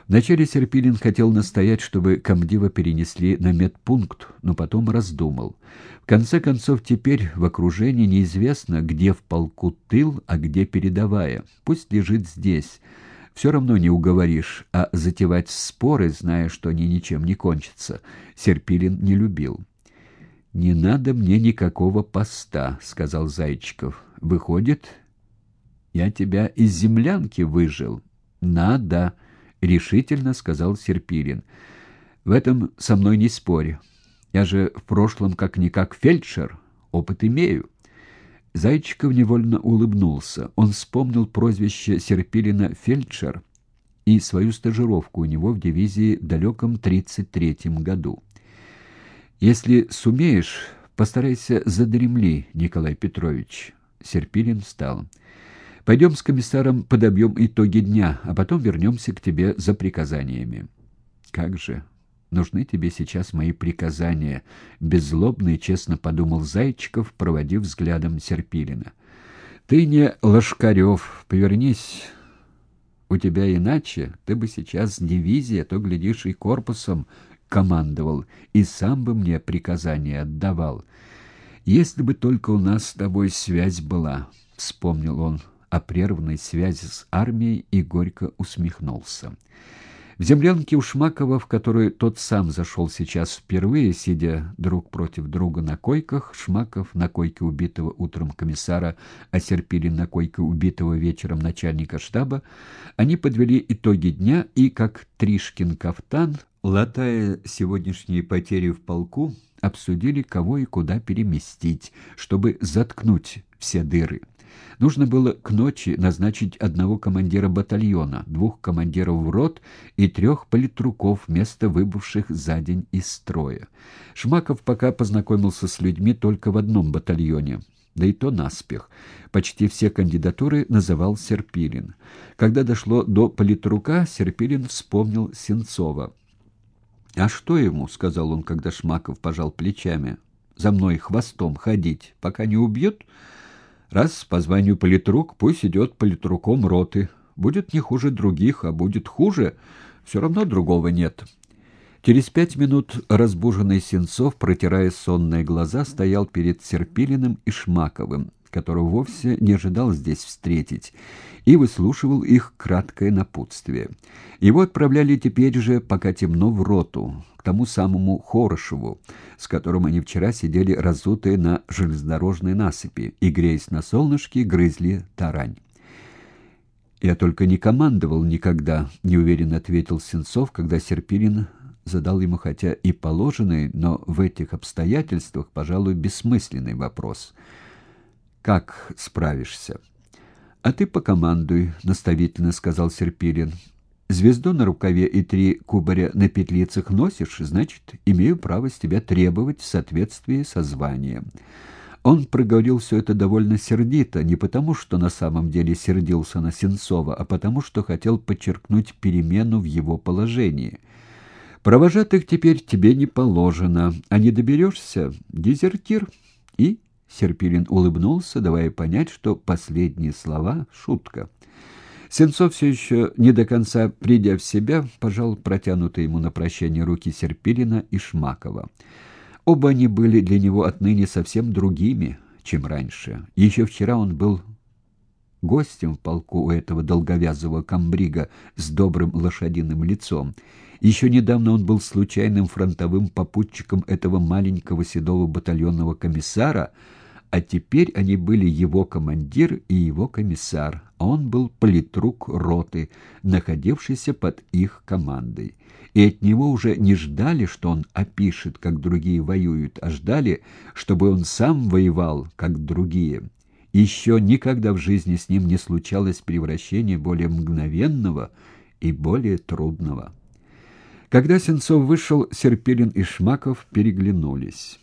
Вначале Серпилин хотел настоять, чтобы комдива перенесли на медпункт, но потом раздумал. В конце концов, теперь в окружении неизвестно, где в полку тыл, а где передовая. Пусть лежит здесь. Все равно не уговоришь, а затевать споры, зная, что они ничем не кончатся, Серпилин не любил. «Не надо мне никакого поста», — сказал Зайчиков. «Выходит, я тебя из землянки выжил?» «Надо», — решительно сказал Серпилин. «В этом со мной не спорь. Я же в прошлом как-никак фельдшер, опыт имею». Зайчиков невольно улыбнулся. Он вспомнил прозвище Серпилина «фельдшер» и свою стажировку у него в дивизии в далеком 1933 году. «Если сумеешь, постарайся задремли, Николай Петрович». Серпилин встал. «Пойдем с комиссаром подобьем итоги дня, а потом вернемся к тебе за приказаниями». «Как же нужны тебе сейчас мои приказания», — беззлобно и честно подумал Зайчиков, проводив взглядом Серпилина. «Ты не Лошкарев, повернись. У тебя иначе, ты бы сейчас дивизия, то, глядишь, и корпусом командовал, и сам бы мне приказания отдавал. Если бы только у нас с тобой связь была», — вспомнил он о прерванной связи с армией и горько усмехнулся. В землянке у Шмакова, в которую тот сам зашел сейчас впервые, сидя друг против друга на койках, Шмаков на койке убитого утром комиссара, а Серпилин на койке убитого вечером начальника штаба, они подвели итоги дня и, как Тришкин кафтан, латая сегодняшние потери в полку, обсудили, кого и куда переместить, чтобы заткнуть все дыры. Нужно было к ночи назначить одного командира батальона, 2 командиров рот и 3 политруков вместо выбывших за день из строя. Шмаков пока познакомился с людьми только в одном батальоне, да и то наспех. Почти все кандидатуры называл Серпилин. Когда дошло до политрука, Серпилин вспомнил Сенцова. «А что ему?» — сказал он, когда Шмаков пожал плечами. «За мной хвостом ходить, пока не убьют? Раз по званию политрук, пусть идет политруком роты. Будет не хуже других, а будет хуже, все равно другого нет». Через 5 минут разбуженный Сенцов, протирая сонные глаза, стоял перед Серпилиным и Шмаковым, которого вовсе не ожидал здесь встретить, и выслушивал их краткое напутствие. Его отправляли теперь же, пока темно, в роту, к тому самому Хорошеву, с которым они вчера сидели разутые на железнодорожной насыпи и, греясь на солнышке, грызли тарань. «Я только не командовал никогда», — неуверенно ответил Сенцов, когда Серпилин задал ему хотя и положенный, но в этих обстоятельствах, пожалуй, бессмысленный вопрос. «Как справишься?» «А ты покомандуй», — наставительно сказал Серпилин. «Звезду на рукаве и 3 кубаря на петлицах носишь, значит, имею право с тебя требовать в соответствии со званием». Он проговорил все это довольно сердито, не потому, что на самом деле сердился на Сенцова, а потому, что хотел подчеркнуть перемену в его положении. «Провожатых теперь тебе не положено, а не доберешься — дезертир». И Серпилин улыбнулся, давая понять, что последние слова — шутка. Сенцов, все еще не до конца придя в себя, пожал протянутые ему на прощание руки Серпилина и Шмакова. Оба они были для него отныне совсем другими, чем раньше. Еще вчера он был гостем в полку у этого долговязого комбрига с добрым лошадиным лицом. Еще недавно он был случайным фронтовым попутчиком этого маленького седого батальонного комиссара, а теперь они были его командир и его комиссар, а он был политрук роты, находившийся под их командой. И от него уже не ждали, что он опишет, как другие воюют, а ждали, чтобы он сам воевал, как другие. Еще никогда в жизни с ним не случалось превращение более мгновенного и более трудного. Когда Сенцов вышел, Серпилин и Шмаков переглянулись.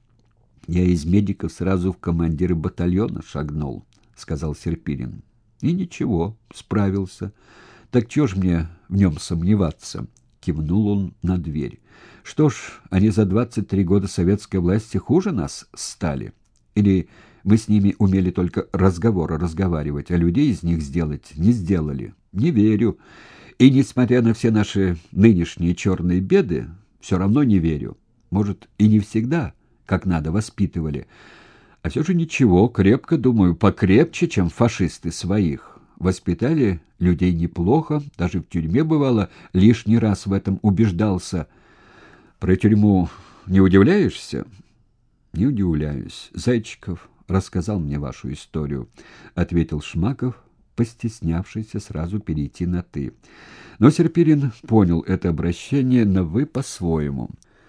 «Я из медиков сразу в командиры батальона шагнул», — сказал Серпилин. «И ничего, справился. Так чего ж мне в нем сомневаться?» — кивнул он на дверь. «Что ж, они за 23 года советской власти хуже нас стали? Или мы с ними умели только разговоры разговаривать, а людей из них сделать не сделали? Не верю. И, несмотря на все наши нынешние черные беды, все равно не верю. Может, и не всегда, как надо, воспитывали. А все же ничего, крепко, думаю, покрепче, чем фашисты своих. Воспитали людей неплохо, даже в тюрьме бывало, лишний раз в этом убеждался. Про тюрьму не удивляешься? Не удивляюсь. Зайчиков рассказал мне вашу историю, ответил Шмаков, постеснявшийся сразу перейти на «ты». Но Серпирин понял это обращение на «вы» по-своему.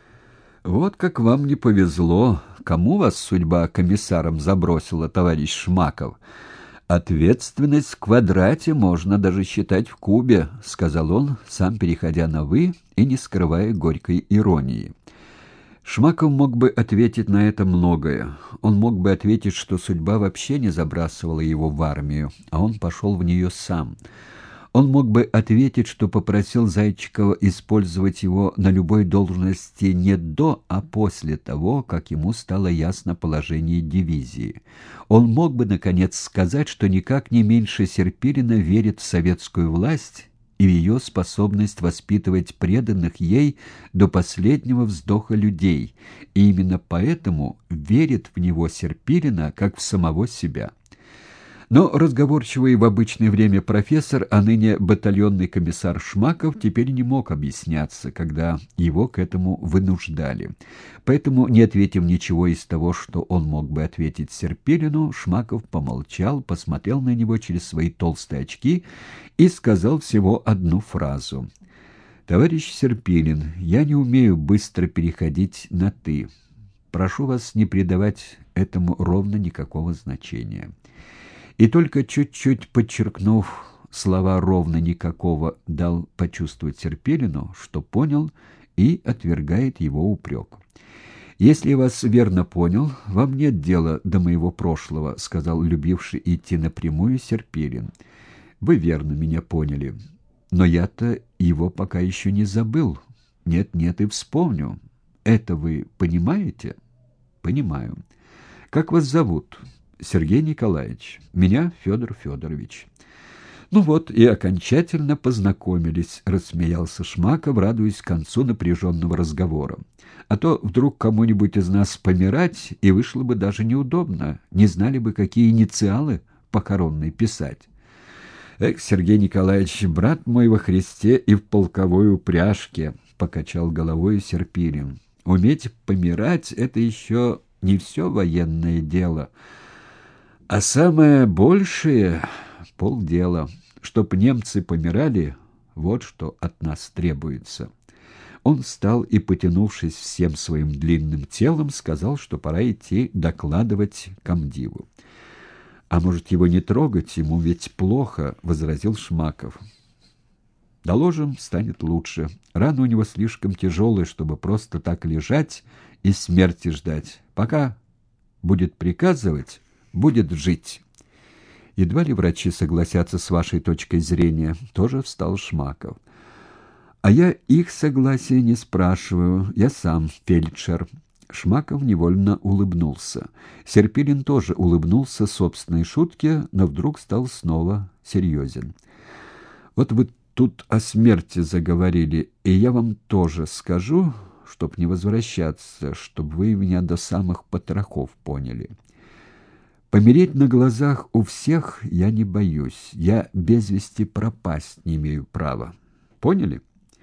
«Вот как вам не повезло. Кому вас судьба комиссаром забросила, товарищ Шмаков? Ответственность в квадрате можно даже считать в кубе», — сказал он, сам переходя на «вы» и не скрывая горькой иронии. Шмаков мог бы ответить на это многое. Он мог бы ответить, что судьба вообще не забрасывала его в армию, а он пошел в нее сам. Он мог бы ответить, что попросил Зайчикова использовать его на любой должности не до, а после того, как ему стало ясно положение дивизии. Он мог бы, наконец, сказать, что никак не меньше Серпирина верит в советскую власть и в ее способность воспитывать преданных ей до последнего вздоха людей, и именно поэтому верит в него Серпирина как в самого себя. Но разговорчивый в обычное время профессор, а ныне батальонный комиссар Шмаков, теперь не мог объясняться, когда его к этому вынуждали. Поэтому, не ответив ничего из того, что он мог бы ответить Серпилину, Шмаков помолчал, посмотрел на него через свои толстые очки и сказал всего одну фразу. «Товарищ Серпилин, я не умею быстро переходить на «ты». Прошу вас не придавать этому ровно никакого значения». И только чуть-чуть подчеркнув слова «ровно никакого», дал почувствовать Серпилину, что понял и отвергает его упрек. «Если я вас верно понял, вам нет дела до моего прошлого», — сказал любивший идти напрямую Серпилин. «Вы верно меня поняли, но я-то его пока еще не забыл. Нет-нет, и вспомню. Это вы понимаете?» «Понимаю. Как вас зовут?» «Сергей Николаевич. Меня Федор Федорович». «Ну вот, и окончательно познакомились», — рассмеялся Шмаков, радуясь концу напряженного разговора. «А то вдруг кому-нибудь из нас помирать, и вышло бы даже неудобно, не знали бы, какие инициалы похоронные писать». «Эх, Сергей Николаевич, брат мой во Христе и в полковой упряжке», — покачал головой Серпилин. «Уметь помирать — это еще не все военное дело». А самое большее — полдела. Чтоб немцы помирали, вот что от нас требуется. Он встал и, потянувшись всем своим длинным телом, сказал, что пора идти докладывать комдиву. «А может, его не трогать? Ему ведь плохо», — возразил Шмаков. «Доложим, станет лучше. Рана у него слишком тяжелая, чтобы просто так лежать и смерти ждать. Пока будет приказывать, будет жить». «Едва ли врачи согласятся с вашей точкой зрения», — тоже встал Шмаков. «А я их согласия не спрашиваю, я сам фельдшер». Шмаков невольно улыбнулся. Серпилин тоже улыбнулся собственной шутке, но вдруг стал снова серьезен. «Вот вы тут о смерти заговорили, и я вам тоже скажу, чтоб не возвращаться, чтоб вы меня до самых потрохов поняли. Помереть на глазах у всех я не боюсь. Я без вести пропасть не имею права. Поняли?»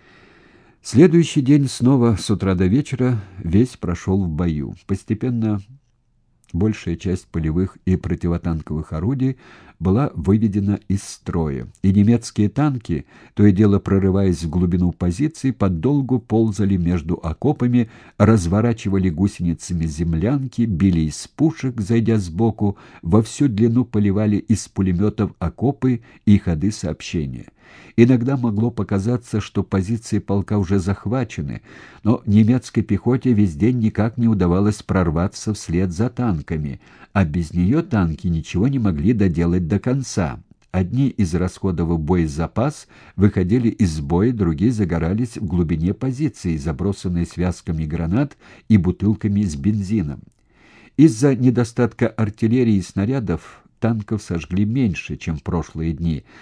Следующий день снова с утра до вечера весь прошел в бою. Постепенно большая часть полевых и противотанковых орудий была выведена из строя, и немецкие танки, то и дело прорываясь в глубину позиций, подолгу ползали между окопами, разворачивали гусеницами землянки, били из пушек, зайдя сбоку, во всю длину поливали из пулеметов окопы и ходы сообщения. Иногда могло показаться, что позиции полка уже захвачены, но немецкой пехоте весь день никак не удавалось прорваться вслед за танками, а без нее танки ничего не могли доделать до конца. Одни, израсходовав боезапас, выходили из боя, другие загорались в глубине позиции, забросанные связками гранат и бутылками с бензином. Из-за недостатка артиллерии и снарядов танков сожгли меньше, чем в прошлые дни,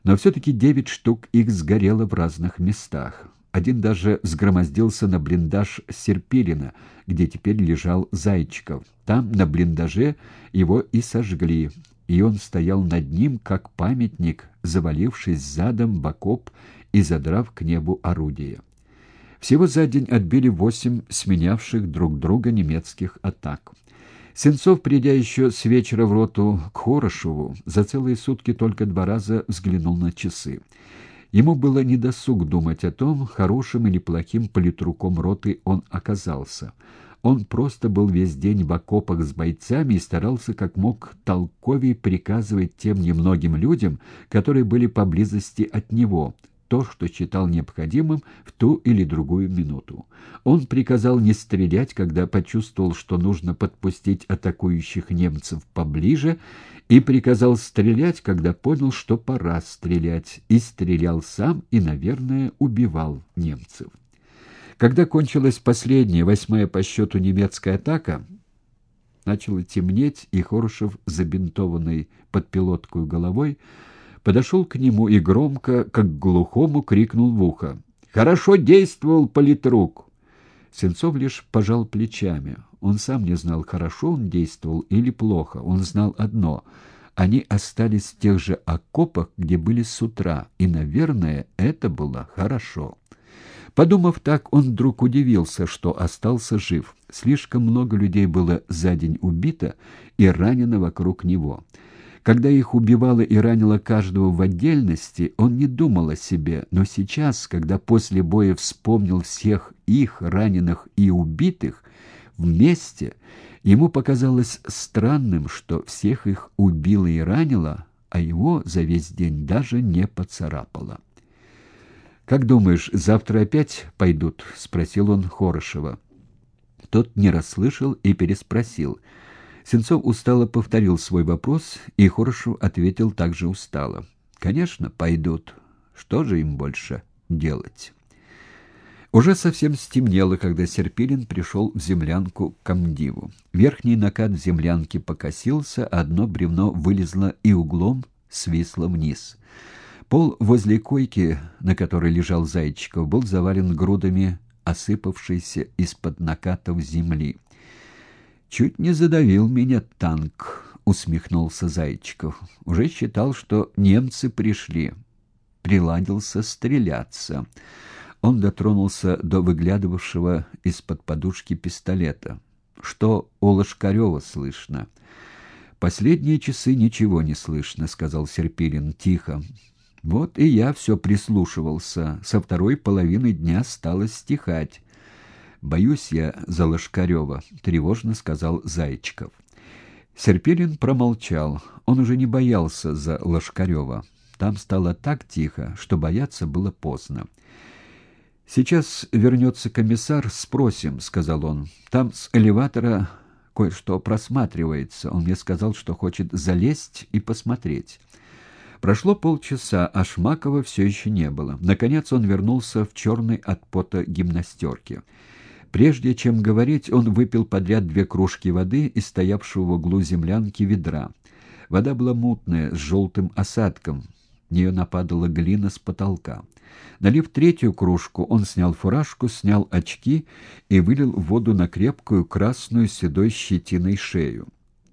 Но все-таки 9 штук их сгорело в разных местах. Один даже взгромоздился на блиндаж Серпилина, где теперь лежал Зайчиков. Там, на блиндаже, его и сожгли, и он стоял над ним, как памятник, завалившись задом в окоп и задрав к небу орудие. Всего за день отбили 8 сменявших друг друга немецких атак. Сенцов, придя еще с вечера в роту к Хорошеву, за целые сутки только 2 раза взглянул на часы. Ему было недосуг думать о том, хорошим или плохим политруком роты он оказался. Он просто был весь день в окопах с бойцами и старался как мог толковей приказывать тем немногим людям, которые были поблизости от него, то, что считал необходимым в ту или другую минуту. Он приказал не стрелять, когда почувствовал, что нужно подпустить атакующих немцев поближе, и приказал стрелять, когда понял, что пора стрелять, и стрелял сам и, наверное, убивал немцев. Когда кончилась последняя, 8-я по счету немецкая атака, начало темнеть, и Хорошев, забинтованный под пилоткою головой, подошел к нему и громко, как к глухому, крикнул в ухо: «Хорошо действовал политрук!» Сенцов лишь пожал плечами. Он сам не знал, хорошо он действовал или плохо. Он знал одно — они остались в тех же окопах, где были с утра, и, наверное, это было хорошо. Подумав так, он вдруг удивился, что остался жив. Слишком много людей было за день убито и ранено вокруг него. Когда их убивало и ранило каждого в отдельности, он не думал о себе, но сейчас, когда после боя вспомнил всех их, раненых и убитых, вместе, ему показалось странным, что всех их убило и ранило, а его за весь день даже не поцарапало. «Как думаешь, завтра опять пойдут?» — спросил он Хорошева. Тот не расслышал и переспросил. Сенцов устало повторил свой вопрос, и Хорошев ответил также устало: «Конечно, пойдут. Что же им больше делать?» Уже совсем стемнело, когда Серпилин пришел в землянку к комдиву. Верхний накат в землянке покосился, а одно бревно вылезло и углом свисло вниз. Пол возле койки, на которой лежал Зайчиков, был завален грудами осыпавшейся из-под накатов земли. «Чуть не задавил меня танк», — усмехнулся Зайчиков. «Уже считал, что немцы пришли. Приладился стреляться». Он дотронулся до выглядывавшего из-под подушки пистолета. «Что у Лошкарева слышно?» «Последние часы ничего не слышно», — сказал Серпилин тихо. «Вот и я все прислушивался. Со второй половины дня стало стихать». «Боюсь я за Лошкарева», — тревожно сказал Зайчиков. Серпилин промолчал. Он уже не боялся за Лошкарева. Там стало так тихо, что бояться было поздно. «Сейчас вернется комиссар, спросим», — сказал он. «Там с элеватора кое-что просматривается. Он мне сказал, что хочет залезть и посмотреть». Прошло полчаса, а Шмакова все еще не было. Наконец он вернулся в черной от пота гимнастерке. Прежде чем говорить, он выпил подряд 2 кружки воды из стоявшего в углу землянки ведра. Вода была мутная, с желтым осадком. В нее нападала глина с потолка. Налив 3-ю кружку, он снял фуражку, снял очки и вылил воду на крепкую красную седой щетиной шею.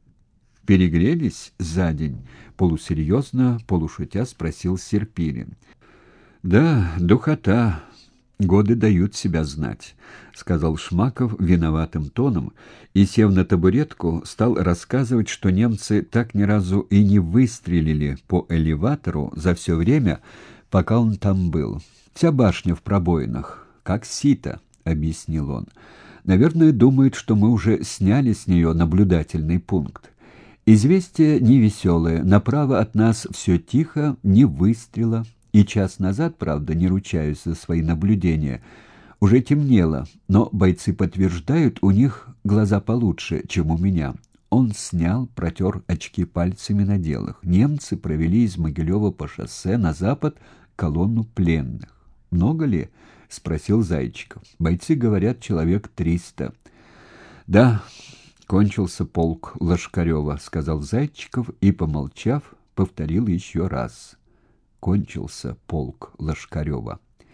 «Перегрелись за день?» — полусерьезно, полушутя спросил Серпилин. «Да, духота. Годы дают себя знать», — сказал Шмаков виноватым тоном и, сев на табуретку, стал рассказывать, что немцы так ни разу и не выстрелили по элеватору за все время, пока он там был. «Вся башня в пробоинах, как сито», — объяснил он. «Наверное, думают, что мы уже сняли с нее наблюдательный пункт. Известие невеселое. Направо от нас все тихо, ни выстрела. И час назад, правда, не ручаюсь за свои наблюдения, уже темнело, но бойцы подтверждают, у них глаза получше, чем у меня». Он снял, протер очки пальцами, надел их. Немцы провели из Могилева по шоссе на запад колонну пленных. «Много ли?» — спросил Зайчиков. «Бойцы говорят, человек 300. «Да, кончился полк Лошкарева», — сказал Зайчиков и, помолчав, повторил еще раз. кончился полк Лошкарева.